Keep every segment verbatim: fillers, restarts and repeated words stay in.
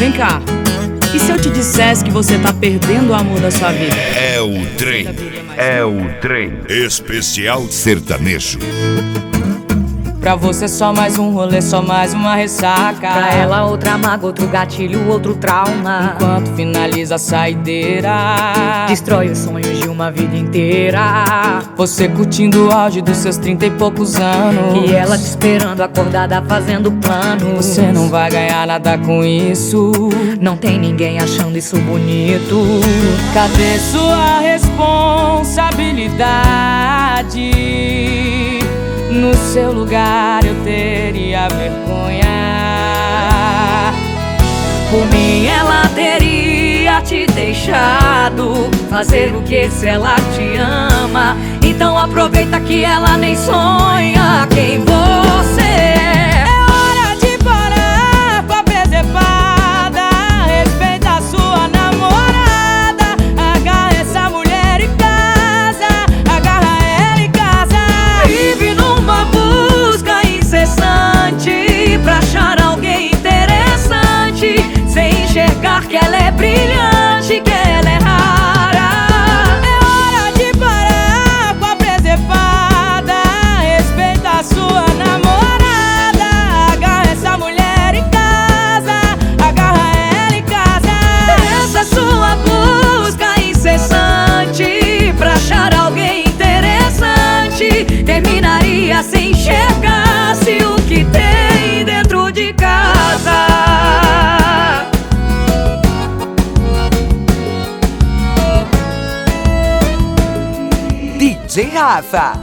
Vem cá, e se eu te dissesse que você tá perdendo o amor da sua vida? É o trem, é o trem especial sertanejo. Pra você só mais um rolê, só mais uma ressaca. Pra ela outra mágoa, outro gatilho, outro trauma. Enquanto finaliza a saideira, destrói os sonhos de uma vida inteira. Você curtindo o auge dos seus trinta e poucos anos, e ela te esperando acordada fazendo planos. Você não vai ganhar nada com isso. Não tem ninguém achando isso bonito. Cadê sua responsabilidade? No seu lugar eu teria vergonha. Por mim ela teria te deixado fazer o que se ela te ama. Então aproveita que ela nem sonha quem você é. É hora de parar com a presepada. Respeita a sua namorada. Agarra essa mulher em casa, agarra ela em casa. Vive numa busca incessante pra achar alguém interessante, sem enxergar que ela é brilhante, que ela é rara. É hora de parar com a presepada. Respeita a sua namorada. Agarra essa mulher em casa, agarra ela em casa. Essa sua busca incessante pra achar alguém interessante terminaria se enxergasse o que tem dentro de casa. D J Rafa.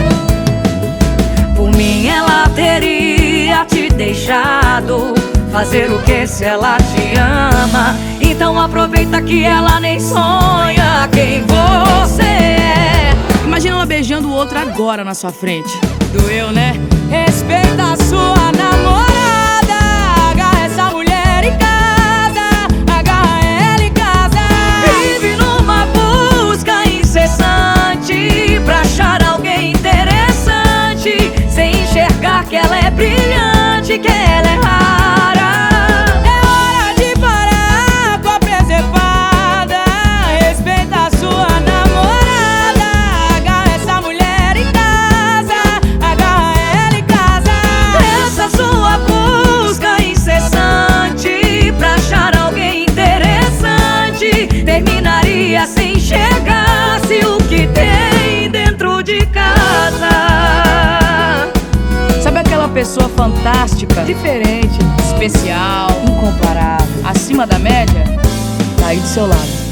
Por mim ela teria te deixado fazer o que se ela te ama. Então aproveita que ela nem sonha quem você é. Imagina ela beijando o outro agora na sua frente. Doeu, né? Respeita a sua namorada. Agarra essa mulher em casa, agarra ela em casa. Vive numa busca incessante pra achar alguém interessante, sem enxergar que ela é brilhante, que ela é rara. É hora de parar com a presepada. Respeita a sua namorada. Agarra essa mulher em casa, agarra ela em casa. Essa sua busca incessante pra achar alguém interessante terminaria se enxergasse o que tem dentro de casa. Sabe aquela pessoa fantástica, diferente, especial, incomparável, acima da média? Tá aí do seu lado.